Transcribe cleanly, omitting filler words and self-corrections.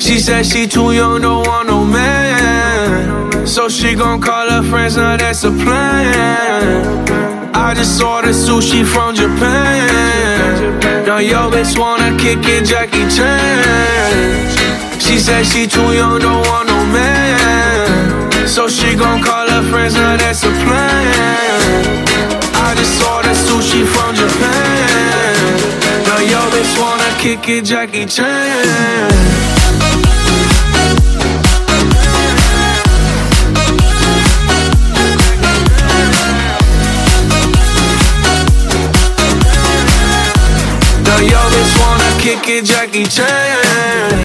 She said she too young, don't want no man. So she gon' call her friends, now that's a plan. I just ordered sushi from Japan. Now yo bitch wanna kick it, Jackie Chan. She said she too young, don't want no man. So she gon' call her friends, now that's a plan. I just ordered sushi from Japan. Now yo bitch wanna kick it, Jackie Chan. Yo, bitch wanna kick it, Jackie Chan.